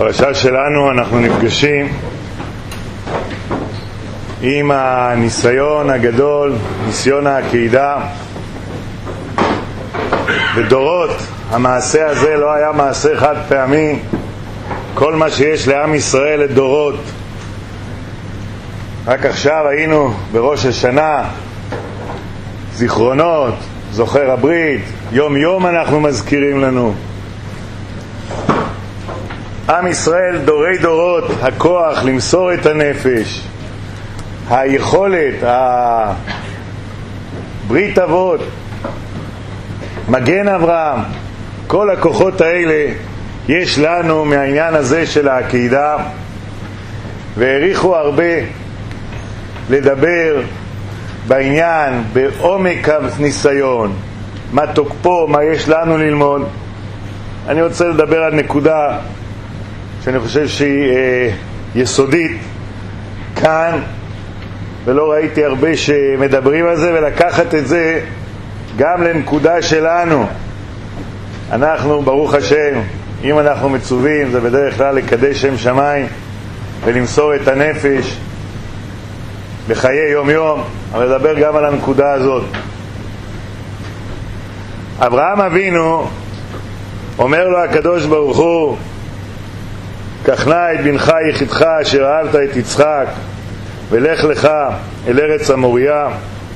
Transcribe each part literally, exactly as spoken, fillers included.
בפרשה שלנו אנחנו נפגשים עם הניסיון הגדול, ניסיון העקידה. בדורות המעשה הזה לא היה מעשה חד פעמי. כל מה שיש לעם ישראל לדורות. רק עכשיו היינו בראש השנה, זיכרונות, זוכר הברית, יום יום אנחנו מזכירים לנו. עם ישראל דורי דורות, הכוח למסור את הנפש, היכולת, הברית אבות, מגן אברהם, כל הכוחות האלה יש לנו מהעניין הזה של העקידה. והעריכו הרבה לדבר בעניין, בעומק הניסיון, מה תוקפו, מה יש לנו ללמוד. אני רוצה לדבר על נקודה שאני חושב שהיא אה, יסודית כאן, ולא ראיתי הרבה שמדברים על זה, ולקחת את זה גם לנקודה שלנו. אנחנו, ברוך השם, אם אנחנו מצווים, זה בדרך כלל לקדש שם שמיים ולמסור את הנפש בחיי יום יום, אבל לדבר גם על הנקודה הזאת. אברהם אבינו אומר לו הקדוש ברוך הוא, קח נא את בנך יחידך אשר אהבת את יצחק ולך לך אל ארץ המוריה.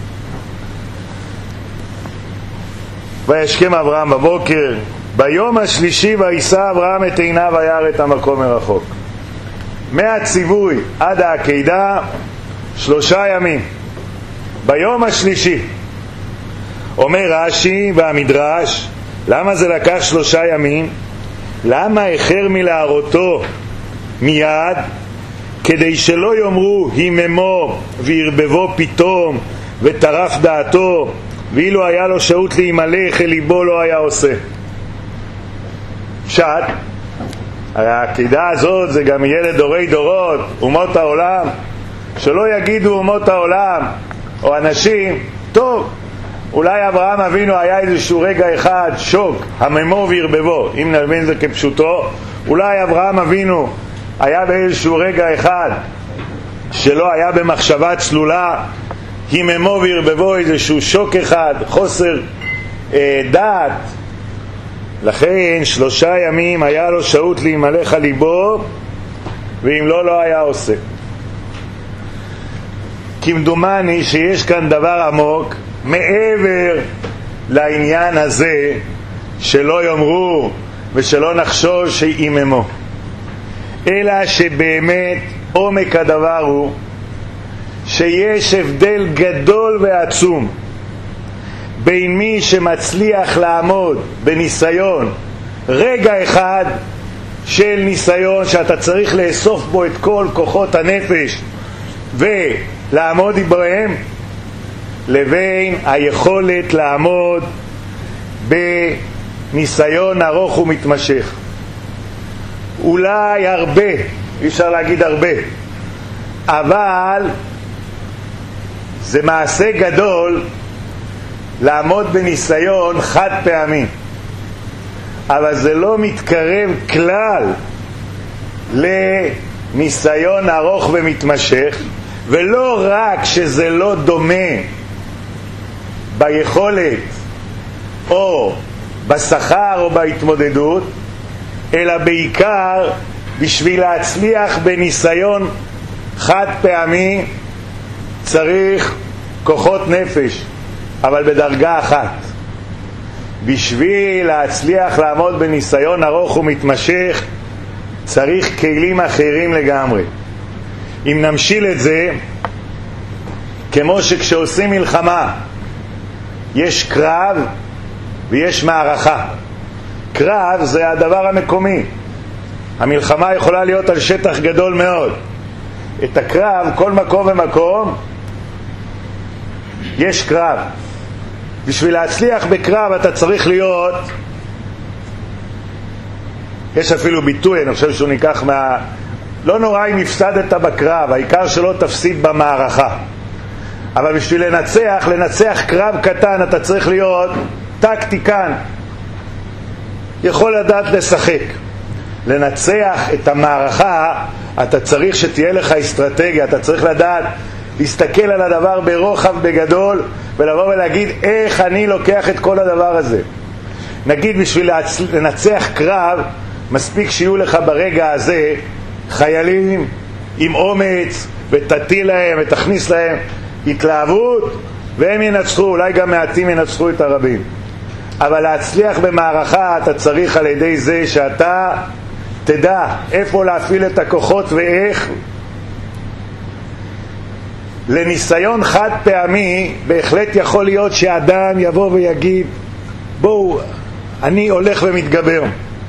וישכם אברהם בבוקר, ביום השלישי וישא אברהם את עיניו וירא את המקום מרחוק. מהציווי עד העקידה שלושה ימים. ביום השלישי אומר רש"י והמדרש, למה זה לקח שלושה ימים? למה איחר מלהראותו מיד? כדי שלא יאמרו היממו וירבבו פתאום וטרף דעתו, ואילו היה לו שהות להימלך אל ליבו לא היה עושה. פשט, הרי העקידה הזאת זה גם יהיה לדורי דורות, אומות העולם, שלא יגידו אומות העולם או אנשים, טוב, אולי אברהם אבינו היה איזשהו רגע אחד שוק, הממו וירבבו, אם נבין זה כפשוטו, אולי אברהם אבינו היה באיזשהו רגע אחד שלא היה במחשבה צלולה, היממו וירבבו, איזשהו שוק אחד, חוסר אה, דעת. לכן שלושה ימים היה לו שהות להימלך על ליבו, ואם לא, לא היה עושה. כמדומני שיש כאן דבר עמוק מעבר לעניין הזה, שלא יאמרו ושלא נחשוש שיממו, אלא שבאמת עומק הדבר הוא שיש הבדל גדול ועצום בין מי שמצליח לעמוד בניסיון, רגע אחד של ניסיון שאתה צריך לאסוף בו את כל כוחות הנפש ולעמוד בהם, לבין היכולת לעמוד בניסיון ארוך ומתמשך. אולי הרבה, אי אפשר להגיד הרבה, אבל זה מעשה גדול לעמוד בניסיון חד פעמי, אבל זה לא מתקרב כלל לניסיון ארוך ומתמשך. ולא רק שזה לא דומה ביכולת או בשכר או בהתמודדות, אלא בעיקר בשביל להצליח בניסיון חד פעמי צריך כוחות נפש, אבל בדרגה אחת. בשביל להצליח לעמוד בניסיון ארוך ומתמשך צריך כלים אחרים לגמרי. אם נמשיל את זה, כמו שכשעושים מלחמה יש קרב ויש מערכה. קרב זה הדבר המקומי, המלחמה יכולה להיות על שטח גדול מאוד. את הקרב, כל מקום ומקום יש קרב. בשביל להצליח בקרב אתה צריך להיות, יש אפילו ביטוי, אני חושב שהוא ניקח מה, לא נורא אם הפסדת בקרב, העיקר שלא תפסיד במערכה. אבל בשביל לנצח, לנצח קרב קטן אתה צריך להיות טקטיקן, יכול לדעת לשחק. לנצח את המערכה, אתה צריך שתהיה לך אסטרטגיה, אתה צריך לדעת להסתכל על הדבר ברוחב בגדול, ולבוא ולהגיד איך אני לוקח את כל הדבר הזה. נגיד בשביל לנצח קרב, מספיק שיהיו לך ברגע הזה חיילים עם אומץ, ותטיל להם ותכניס להם התלהבות, והם ינצחו, אולי גם מעטים ינצחו את הרבים. אבל להצליח במערכה אתה צריך על ידי זה שאתה תדע איפה להפעיל את הכוחות ואיך. לניסיון חד פעמי בהחלט יכול להיות שאדם יבוא ויגיד בואו, אני הולך ומתגבר.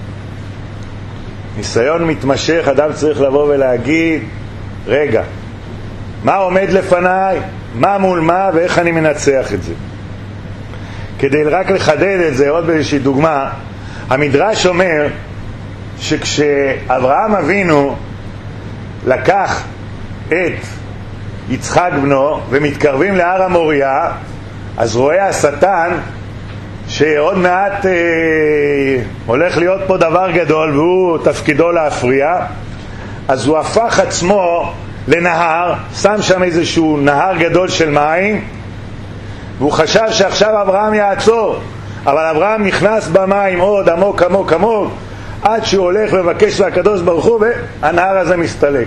ניסיון מתמשך, אדם צריך לבוא ולהגיד רגע, מה עומד לפניי, מה מול מה ואיך אני מנצח את זה. כדי רק לחדד את זה עוד באיזושהי דוגמה, המדרש אומר שכשאברהם אבינו לקח את יצחק בנו ומתקרבים להר המוריה, אז רואה השטן שעוד מעט אה, הולך להיות פה דבר גדול והוא תפקידו להפריע, אז הוא הפך עצמו לנהר, שם שם איזשהו נהר גדול של מים, והוא חשב שעכשיו אברהם יעצור, אבל אברהם נכנס במים עוד עמוק עמוק עמוק עד שהוא הולך ומבקש לקדוש ברוך הוא, והנהר הזה מסתלק.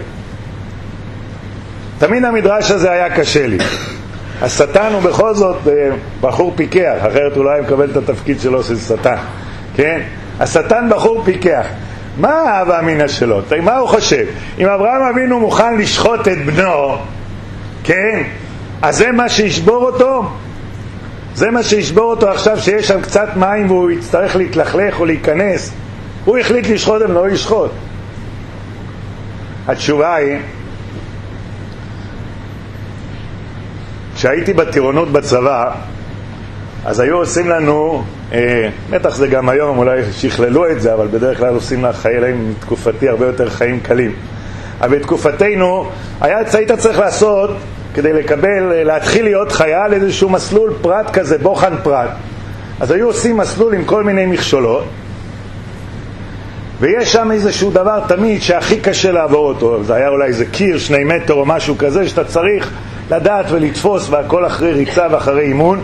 תמיד המדרש הזה היה קשה לי. השטן הוא בכל זאת בחור פיקח, אחרת אולי מקבל את התפקיד שלו של שטן, כן? השטן בחור פיקח. מה האהבה אמינה שלו? מה הוא חושב? אם אברהם אבינו מוכן לשחוט את בנו, כן? אז זה מה שישבור אותו? זה מה שישבור אותו עכשיו שיש שם קצת מים והוא יצטרך להתלכלך או להיכנס? הוא החליט לשחוט את בנו, הוא ישחוט. התשובה היא, כשהייתי בטירונות בצבא, אז היו עושים לנו, אה, בטח זה גם היום, אולי שכללו את זה, אבל בדרך כלל עושים לחיילים מתקופתי הרבה יותר חיים קלים. אבל בתקופתנו, היה, היית צריך לעשות, כדי לקבל, להתחיל להיות חייל, איזשהו מסלול פרט כזה, בוחן פרט. אז היו עושים מסלול עם כל מיני מכשולות, ויש שם איזשהו דבר תמיד שהכי קשה לעבור אותו. זה היה אולי איזה קיר, שני מטר או משהו כזה, שאתה צריך לדעת ולתפוס, והכל אחרי ריצה ואחרי אימון.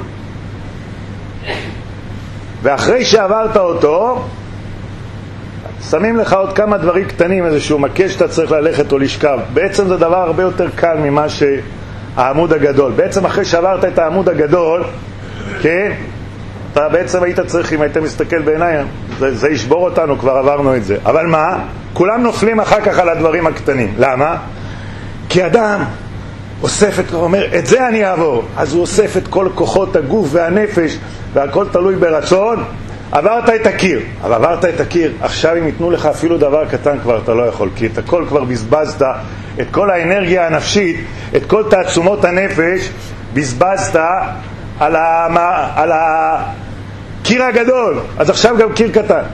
ואחרי שעברת אותו, שמים לך עוד כמה דברים קטנים, איזשהו מקש שאתה צריך ללכת או לשכב. בעצם זה דבר הרבה יותר קל ממה שהעמוד הגדול. בעצם אחרי שעברת את העמוד הגדול, כן, אתה בעצם היית צריך, אם היית מסתכל בעיניים, זה, זה ישבור אותנו, כבר עברנו את זה. אבל מה? כולם נופלים אחר כך על הדברים הקטנים. למה? כי אדם אוסף את, הוא אומר, את זה אני אעבור. אז הוא אוסף את כל כוחות הגוף והנפש, והכל תלוי ברצון. עברת את הקיר. אבל עברת את הקיר, עכשיו אם ייתנו לך אפילו דבר קטן כבר אתה לא יכול, כי את הכל כבר בזבזת, את כל האנרגיה הנפשית, את כל תעצומות הנפש, בזבזת על, ה... על הקיר הגדול. אז עכשיו גם קיר קטן.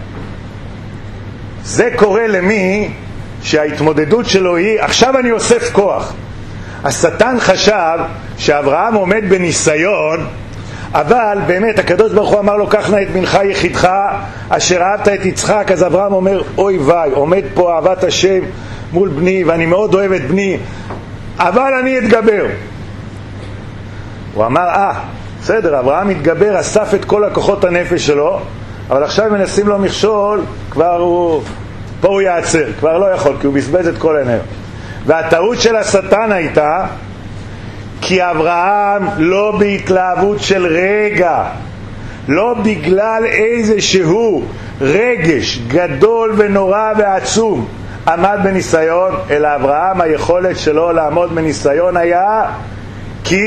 זה קורה למי שההתמודדות שלו היא, עכשיו אני אוסף כוח. השטן חשב שאברהם עומד בניסיון, אבל באמת הקדוש ברוך הוא אמר לו, קח נא את בנך יחידך אשר אהבת את יצחק. אז אברהם אומר, אוי ויי, עומד פה אהבת השם מול בני, ואני מאוד אוהב את בני, אבל אני אתגבר. הוא אמר, אה, בסדר, אברהם התגבר, אסף את כל הכוחות הנפש שלו, אבל עכשיו מנסים לו מכשול, כבר הוא, פה הוא יעצר, כבר לא יכול, כי הוא בזבז את כל האנרגיה. והטעות של השטן הייתה, כי אברהם לא בהתלהבות של רגע, לא בגלל איזשהו רגש גדול ונורא ועצום עמד בניסיון, אלא אברהם היכולת שלו לעמוד בניסיון היה כי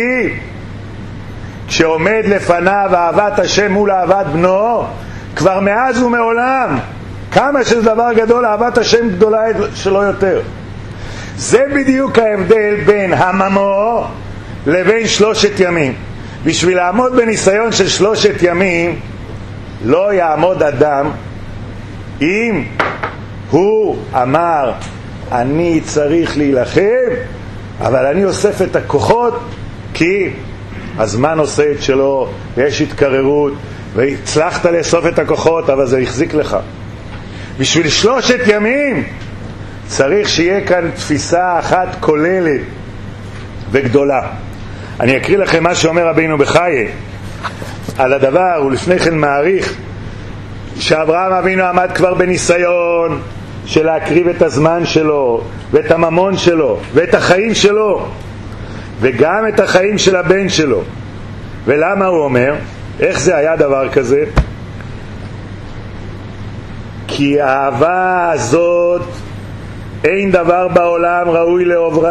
כשעומד לפניו אהבת השם מול אהבת בנו, כבר מאז ומעולם, כמה שזה דבר גדול, אהבת השם גדולה שלו יותר. זה בדיוק ההבדל בין הממו לבין שלושת ימים. בשביל לעמוד בניסיון של שלושת ימים לא יעמוד אדם אם הוא אמר אני צריך להילחם, אבל אני אוסף את הכוחות כי הזמן עושה את שלו ויש התקררות והצלחת לאסוף את הכוחות, אבל זה החזיק לך. בשביל שלושת ימים צריך שיהיה כאן תפיסה אחת כוללת וגדולה. אני אקריא לכם מה שאומר רבינו בחיי על הדבר, ולפני כן מעריך שאברהם אבינו עמד כבר בניסיון של להקריב את הזמן שלו ואת הממון שלו ואת החיים שלו וגם את החיים של הבן שלו. ולמה הוא אומר? איך זה היה דבר כזה? כי האהבה הזאת אין דבר בעולם ראוי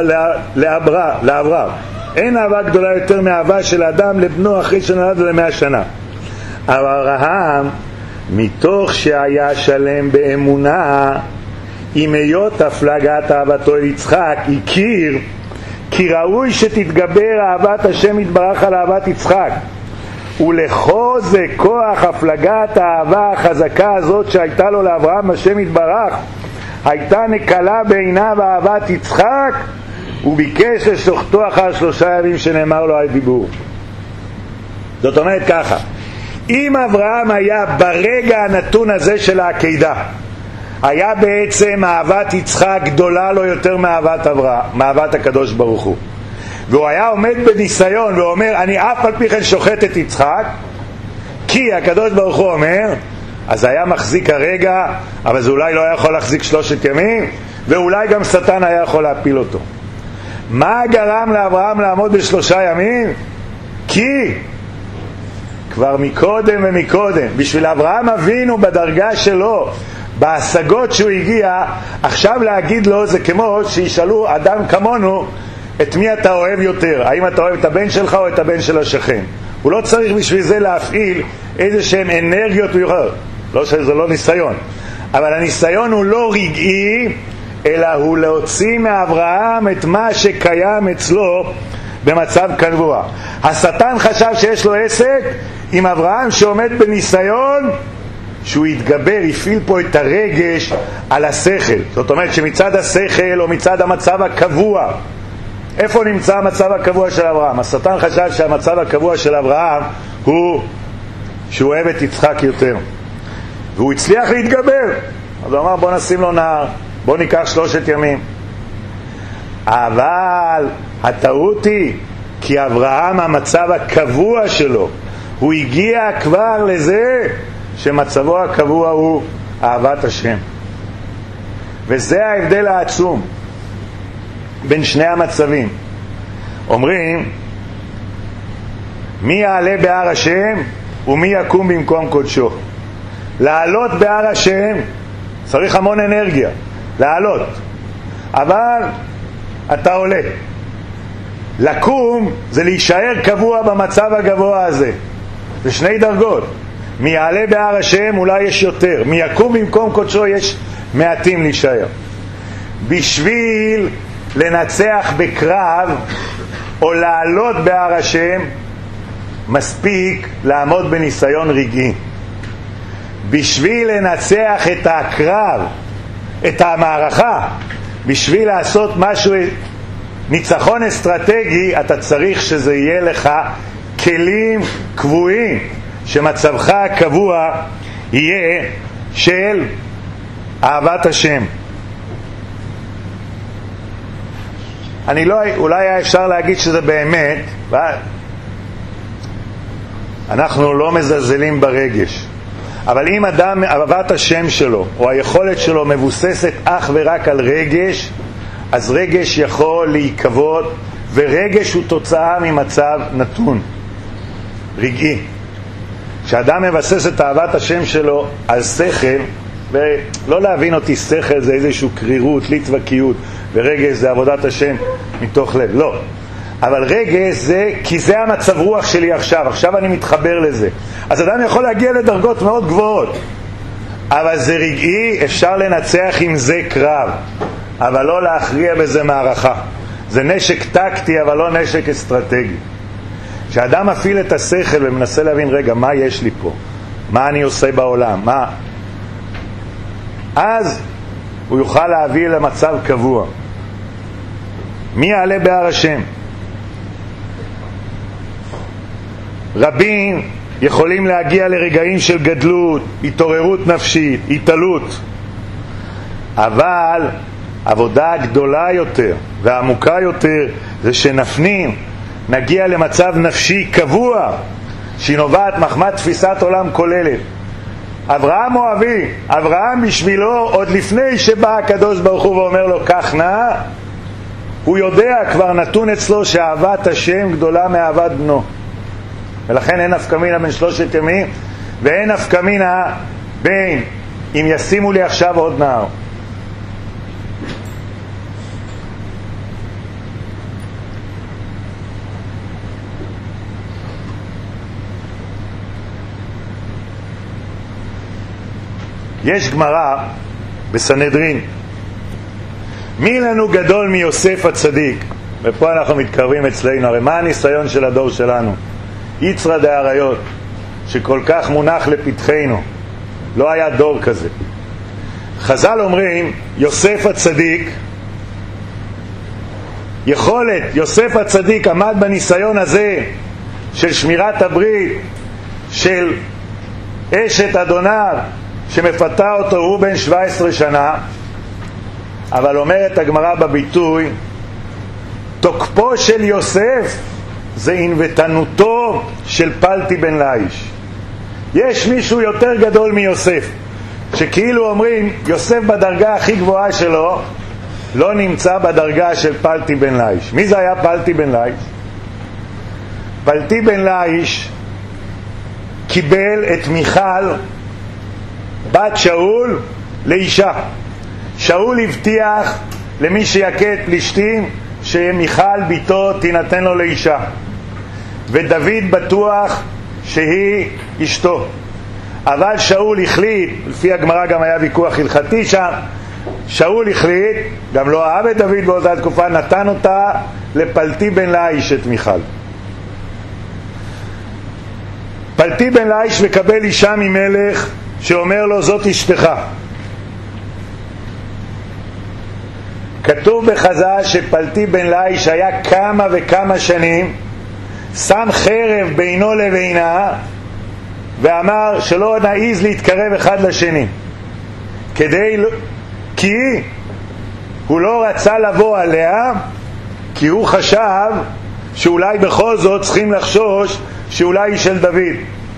לאברהם. אין אהבה גדולה יותר מאהבה של האדם לבנו אחרי שנולד למאה שנה. אברהם, מתוך שהיה שלם באמונה, עם היות הפלגת אהבתו אל יצחק, הכיר כי ראוי שתתגבר אהבת השם יתברך על אהבת יצחק, ולחוזק כוח הפלגת האהבה החזקה הזאת שהייתה לו לאברהם השם יתברך הייתה נקלה בעיניו אהבת יצחק, וביקש לשוחתו אחר שלושה ימים שנאמר לו על דיבור. זאת אומרת ככה, אם אברהם היה ברגע הנתון הזה של העקידה, היה בעצם אהבת יצחק גדולה לו יותר מאהבת אברהם, מאהבת הקדוש ברוך הוא, והוא היה עומד בניסיון ואומר אני אף על פי כן שוחט את יצחק כי הקדוש ברוך הוא אומר, אז היה מחזיק הרגע, אבל זה אולי לא היה יכול להחזיק שלושת ימים, ואולי גם שטן היה יכול להפיל אותו. מה גרם לאברהם לעמוד בשלושה ימים? כי כבר מקודם ומקודם, בשביל אברהם אבינו בדרגה שלו, בהשגות שהוא הגיע, עכשיו להגיד לו זה כמו שישאלו אדם כמונו, את מי אתה אוהב יותר? האם אתה אוהב את הבן שלך או את הבן של השכן? הוא לא צריך בשביל זה להפעיל איזה שהן אנרגיות מיוחדות. לא שזה לא ניסיון, אבל הניסיון הוא לא רגעי, אלא הוא להוציא מאברהם את מה שקיים אצלו במצב קבוע. השטן חשב שיש לו עסק עם אברהם שעומד בניסיון, שהוא יתגבר, יפעיל פה את הרגש על השכל. זאת אומרת שמצד השכל או מצד המצב הקבוע, איפה נמצא המצב הקבוע של אברהם? השטן חשב שהמצב הקבוע של אברהם הוא שהוא אוהב את יצחק יותר, והוא הצליח להתגבר. אז הוא אמר בוא נשים לו נער, בוא ניקח שלושת ימים. אבל הטעות היא כי אברהם המצב הקבוע שלו, הוא הגיע כבר לזה שמצבו הקבוע הוא אהבת השם. וזה ההבדל העצום בין שני המצבים. אומרים מי יעלה בהר השם ומי יקום במקום קודשו. לעלות בהר השם צריך המון אנרגיה, לעלות, אבל אתה עולה. לקום זה להישאר קבוע במצב הגבוה הזה. זה שני דרגות. מי יעלה בהר השם אולי יש יותר, מי יקום במקום קודשו יש מעטים להישאר. בשביל לנצח בקרב או לעלות בהר השם מספיק לעמוד בניסיון רגעי. בשביל לנצח את הקרב, את המערכה, בשביל לעשות משהו, ניצחון אסטרטגי, אתה צריך שזה יהיה לך כלים קבועים, שמצבך הקבוע יהיה של אהבת השם. אני לא, אולי היה אפשר להגיד שזה באמת, אנחנו לא מזלזלים ברגש, אבל אם אדם אהבת השם שלו או היכולת שלו מבוססת אך ורק על רגש, אז רגש יכול להיקוות, ורגש הוא תוצאה ממצב נתון רגעי. כשאדם מבסס את אהבת השם שלו על שכל, ולא להבין אותי, שכל זה איזושהי קרירות, ליטבקיות, ורגש זה עבודת השם מתוך לב, לא. אבל רגש זה כי זה המצב רוח שלי עכשיו, עכשיו אני מתחבר לזה. אז אדם יכול להגיע לדרגות מאוד גבוהות, אבל זה רגעי, אפשר לנצח עם זה קרב, אבל לא להכריע בזה מערכה. זה נשק טקטי, אבל לא נשק אסטרטגי. כשאדם מפעיל את השכל ומנסה להבין, רגע, מה יש לי פה? מה אני עושה בעולם? מה? אז הוא יוכל להביא למצב קבוע. מי יעלה בהר השם? רבים יכולים להגיע לרגעים של גדלות, התעוררות נפשית, התעלות, אבל עבודה גדולה יותר ועמוקה יותר זה שנפנים, נגיע למצב נפשי קבוע שהיא נובעת מחמת תפיסת עולם כוללת. אברהם הוא אבי, אברהם בשבילו עוד לפני שבא הקדוש ברוך הוא ואומר לו כך נא, הוא יודע, כבר נתון אצלו שאהבת השם גדולה מאהבת בנו, ולכן אין נפקא מינה בין שלושת ימים ואין נפקא מינה בין אם ישימו לי עכשיו עוד נער. יש גמרא בסנהדרין, מי לנו גדול מיוסף הצדיק? ופה אנחנו מתקרבים אצלנו, הרי מה הניסיון של הדור שלנו? יצרא דאריות שכל כך מונח לפתחנו, לא היה דור כזה. חז"ל אומרים יוסף הצדיק, יכולת יוסף הצדיק עמד בניסיון הזה של שמירת הברית של אשת אדוניו שמפתה אותו, הוא בן שבע עשרה שנה. אבל אומרת הגמרא בביטוי, תוקפו של יוסף זה ענוותנותו של פלטי בן לאיש. יש מישהו יותר גדול מיוסף, שכאילו אומרים יוסף בדרגה הכי גבוהה שלו לא נמצא בדרגה של פלטי בן לאיש. מי זה היה פלטי בן לאיש? פלטי בן לאיש קיבל את מיכל בת שאול לאישה. שאול הבטיח למי שיכה את פלישתים שמיכל ביתו תינתן לו לאישה, ודוד בטוח שהיא אשתו. אבל שאול החליט, לפי הגמרא גם היה ויכוח הלכתי שם, שאול החליט, גם לא אהב את דוד באותה תקופה, נתן אותה לפלטי בן לאיש את מיכל. פלטי בן לאיש מקבל אישה ממלך שאומר לו זאת אשתך. כתוב בחז"ל שפלטי בן לאיש היה כמה וכמה שנים שם חרב בינו לבינה ואמר שלא נעיז להתקרב אחד לשני, כדי כי הוא לא רצה לבוא עליה, כי הוא חשב שאולי בכל זאת צריכים לחשוש שאולי היא של דוד.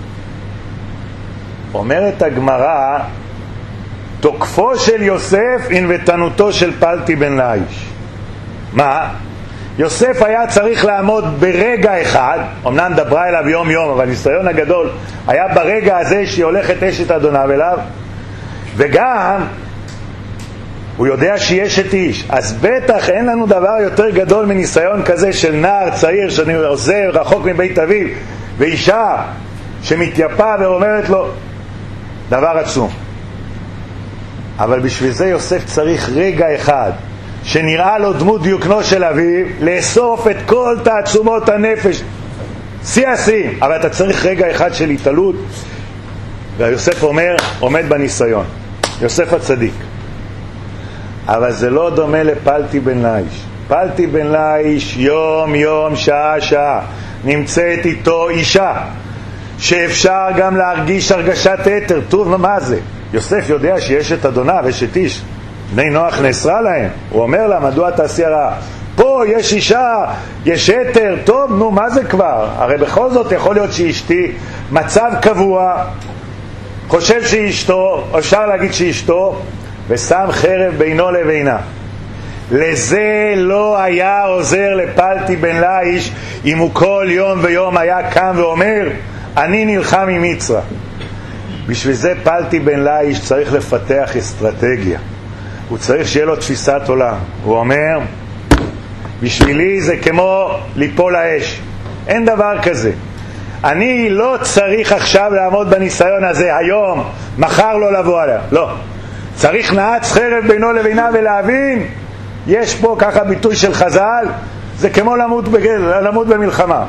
אומרת הגמרא, תוקפו של יוסף ענוותנותו של פלטי בן לאיש. מה? יוסף היה צריך לעמוד ברגע אחד, אמנם דברה אליו יום יום, אבל ניסיון הגדול היה ברגע הזה שהיא הולכת אשת אדוניו אליו, וגם הוא יודע שהיא אשת איש. אז בטח אין לנו דבר יותר גדול מניסיון כזה של נער צעיר שאני עוזר רחוק מבית אביו, ואישה שמתייפה ואומרת לו, דבר עצום. אבל בשביל זה יוסף צריך רגע אחד שנראה לו דמות דיוקנו של אביו, לאסוף את כל תעצומות הנפש, שיא השיא, אבל אתה צריך רגע אחד של התעלות. ויוסף אומר, עומד בניסיון, יוסף הצדיק. אבל זה לא דומה לפלטי בן לאיש. פלטי בן לאיש יום יום שעה שעה נמצאת איתו אישה שאפשר גם להרגיש הרגשת יתר. טוב, מה זה? יוסף יודע שיש את אדוניו, יש את איש, בני נוח נאסרה להם, הוא אומר לה מדוע תעשי רע? פה יש אישה, יש יתר, טוב, נו, מה זה כבר? הרי בכל זאת יכול להיות שהיא אשתי, מצב קבוע, חושב שהיא אשתו, אפשר להגיד שהיא אשתו, ושם חרב בינו לבינה. לזה לא היה עוזר לפלטי בן לאיש אם הוא כל יום ויום היה קם ואומר אני נלחם עם מצרה. בשביל זה פלטי בן לאיש צריך לפתח אסטרטגיה, הוא צריך שיהיה לו תפיסת עולם. הוא אומר בשבילי זה כמו ליפול האש, אין דבר כזה. אני לא צריך עכשיו לעמוד בניסיון הזה היום, מחר לא לבוא עליה, לא. צריך נעץ חרב בינו לבינה ולהבין, יש פה ככה ביטוי של חז"ל, זה כמו למות, בגל, למות במלחמה.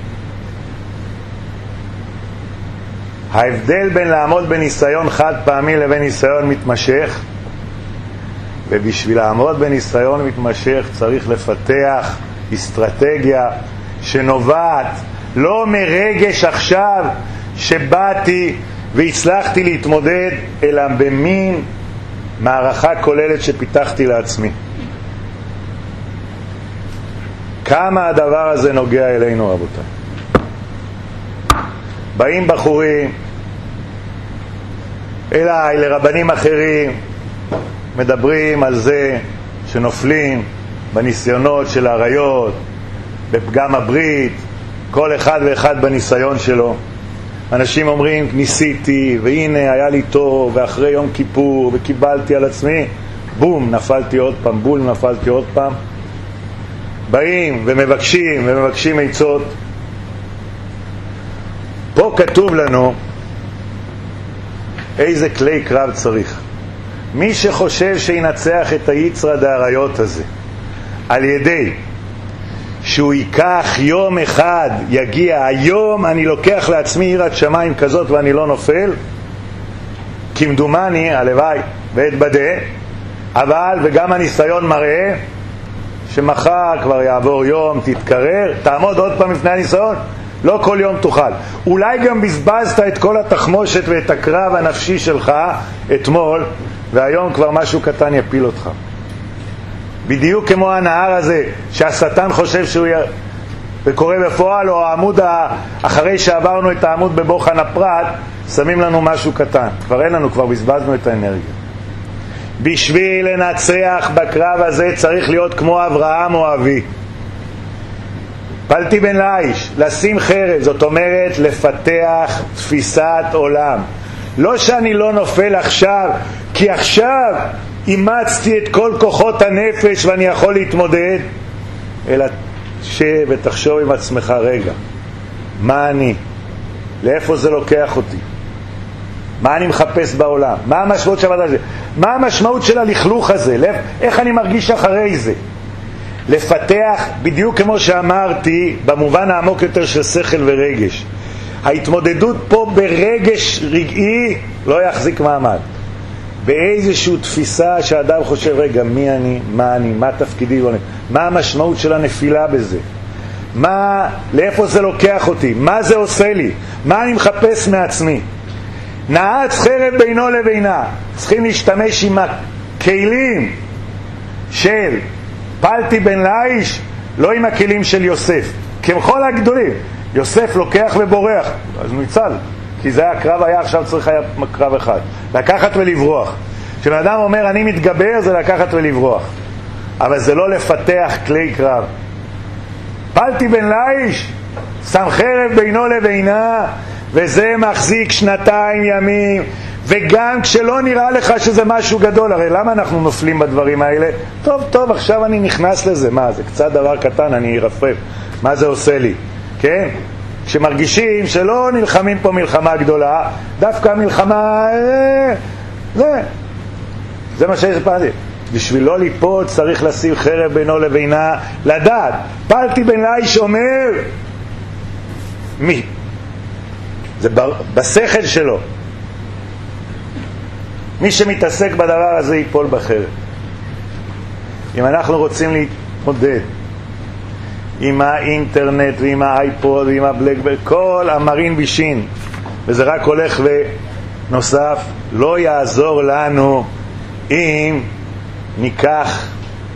ההבדל בין לעמוד בניסיון חד פעמי לבין ניסיון מתמשך, ובשביל לעמוד בניסיון מתמשך צריך לפתח אסטרטגיה שנובעת לא מרגש עכשיו שבאתי והצלחתי להתמודד, אלא במין מערכה כוללת שפיתחתי לעצמי. כמה הדבר הזה נוגע אלינו, רבותיי. באים בחורים אליי, לרבנים אחרים, מדברים על זה שנופלים בניסיונות של העריות, בפגם הברית, כל אחד ואחד בניסיון שלו. אנשים אומרים, ניסיתי, והנה היה לי טוב, ואחרי יום כיפור, וקיבלתי על עצמי, בום, נפלתי עוד פעם, בול, נפלתי עוד פעם. באים ומבקשים, ומבקשים עצות. פה כתוב לנו איזה כלי קרב צריך. מי שחושב שינצח את היצרא דאריות הזה על ידי שהוא ייקח יום אחד, יגיע היום אני לוקח לעצמי יראת שמיים כזאת ואני לא נופל, כמדומני, הלוואי ואתבדה, אבל וגם הניסיון מראה שמחר כבר יעבור יום, תתקרר, תעמוד עוד פעם לפני הניסיון, לא כל יום תוכל. אולי גם בזבזת את כל התחמושת ואת הקרב הנפשי שלך אתמול, והיום כבר משהו קטן יפיל אותך. בדיוק כמו הנהר הזה שהשטן חושב שהוא י... וקורא בפועל, או העמוד ה... אחרי שעברנו את העמוד בבוחן הפרט, שמים לנו משהו קטן. כבר אין לנו, כבר בזבזנו את האנרגיה. בשביל לנצח בקרב הזה צריך להיות כמו אברהם או אבי. פלתי בן לאיש, לשים חרב, זאת אומרת לפתח תפיסת עולם. לא שאני לא נופל עכשיו, כי עכשיו אימצתי את כל כוחות הנפש ואני יכול להתמודד, אלא שב ותחשוב עם עצמך רגע, מה אני? לאיפה זה לוקח אותי? מה אני מחפש בעולם? מה המשמעות של זה? מה המשמעות של הלכלוך הזה? איך אני מרגיש אחרי זה? לפתח, בדיוק כמו שאמרתי, במובן העמוק יותר של שכל ורגש. ההתמודדות פה ברגש רגעי לא יחזיק מעמד. באיזושהי תפיסה שהאדם חושב, רגע, מי אני, מה אני, מה תפקידי, מה המשמעות של הנפילה בזה? מה, לאיפה זה לוקח אותי? מה זה עושה לי? מה אני מחפש מעצמי? נעץ חרב בינו לבינה. צריכים להשתמש עם הכלים של פלתי בן לאיש, לא עם הכלים של יוסף. כמכל הגדולים, יוסף לוקח ובורח, אז הוא ניצל, כי זה הקרב היה, עכשיו צריך היה קרב אחד, לקחת ולברוח. כשאדם אומר אני מתגבר, זה לקחת ולברוח, אבל זה לא לפתח כלי קרב. פלתי בן לאיש, שם חרב בינו לבינה, וזה מחזיק שנתיים ימים, וגם כשלא נראה לך שזה משהו גדול. הרי למה אנחנו נופלים בדברים האלה? טוב, טוב, עכשיו אני נכנס לזה. מה, זה קצת דבר קטן, אני ארפרף. מה זה עושה לי? כן? כשמרגישים שלא נלחמים פה מלחמה גדולה, דווקא מלחמה... זה, זה מה שיש פעם. בשביל לא ליפול צריך לשים חרב בינו לבינה, לדעת. פלתי בן לאיש אומר, מי? זה בשכל שלו. מי שמתעסק בדבר הזה ייפול בחרב. אם אנחנו רוצים להתמודד עם האינטרנט ועם האייפוד ועם הבלקברי, כל המרין בישין, וזה רק הולך ונוסף, לא יעזור לנו אם ניקח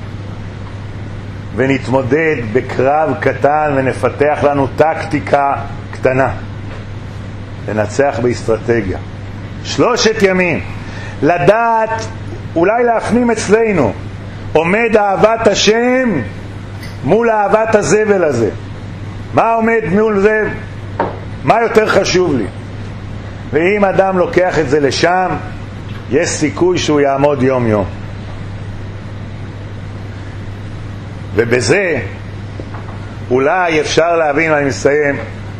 ונתמודד בקרב קטן ונפתח לנו טקטיקה קטנה. לנצח באסטרטגיה. שלושת ימים. לדעת, אולי להפנים אצלנו, עומד אהבת השם מול אהבת הזבל הזה. מה עומד מול זה? מה יותר חשוב לי? ואם אדם לוקח את זה לשם, יש סיכוי שהוא יעמוד יום יום. ובזה אולי אפשר להבין, אני מסיים,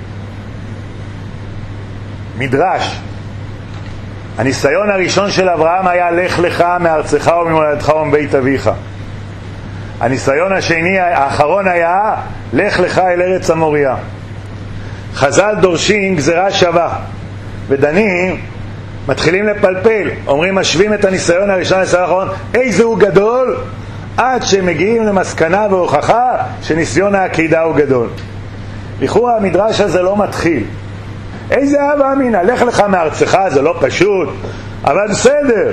מדרש. הניסיון הראשון של אברהם היה לך לך מארצך וממולדתך ומבית אביך. הניסיון השני, האחרון היה לך לך אל ארץ המוריה. חז"ל דורשים גזרה שווה, ודנים מתחילים לפלפל, אומרים משווים את הניסיון הראשון לניסיון האחרון, איזה הוא גדול, עד שמגיעים למסקנה והוכחה שניסיון העקידה הוא גדול. לכאורה המדרש הזה לא מתחיל. איזה אהבה אמינה, לך לך מארצך, זה לא פשוט, אבל בסדר,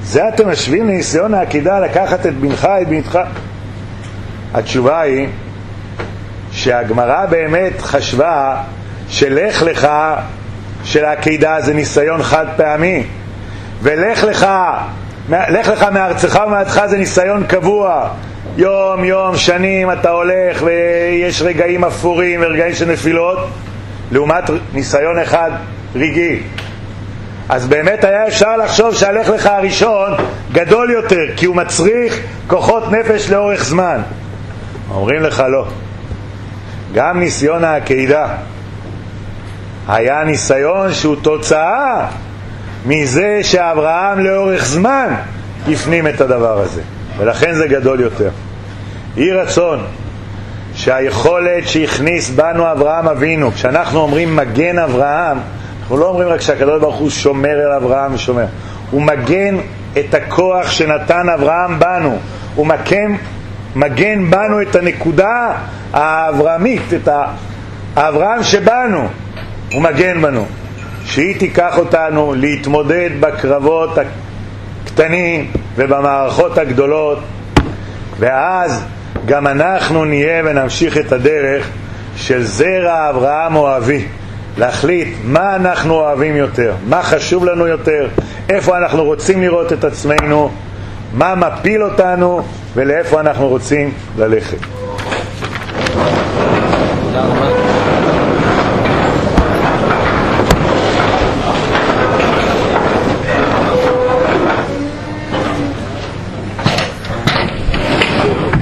זה אתם משווים לניסיון העקידה לקחת את בנך, את בנתך? התשובה היא שהגמרא באמת חשבה שלך לך של העקידה זה ניסיון חד פעמי, ולך לך לך לך מארצך ומארצך זה ניסיון קבוע, יום יום שנים אתה הולך ויש רגעים אפורים ורגעים של נפילות, לעומת ניסיון אחד רגעי. אז באמת היה אפשר לחשוב שהלך לך הראשון גדול יותר, כי הוא מצריך כוחות נפש לאורך זמן. אומרים לך לא, גם ניסיון העקידה היה ניסיון שהוא תוצאה מזה שאברהם לאורך זמן הפנים את הדבר הזה, ולכן זה גדול יותר. יהי רצון שהיכולת שהכניס בנו אברהם אבינו, כשאנחנו אומרים מגן אברהם, אנחנו לא אומרים רק שהקדוש ברוך הוא שומר על אברהם ושומר, הוא מגן את הכוח שנתן אברהם בנו, הוא מגן, מגן בנו את הנקודה האברהמית, את האברהם שבנו, הוא מגן בנו, שהיא תיקח אותנו להתמודד בקרבות הקטנים ובמערכות הגדולות, ואז גם אנחנו נהיה ונמשיך את הדרך של זרע אברהם אוהבי, להחליט מה אנחנו אוהבים יותר, מה חשוב לנו יותר, איפה אנחנו רוצים לראות את עצמנו, מה מפיל אותנו ולאיפה אנחנו רוצים ללכת. תודה רבה.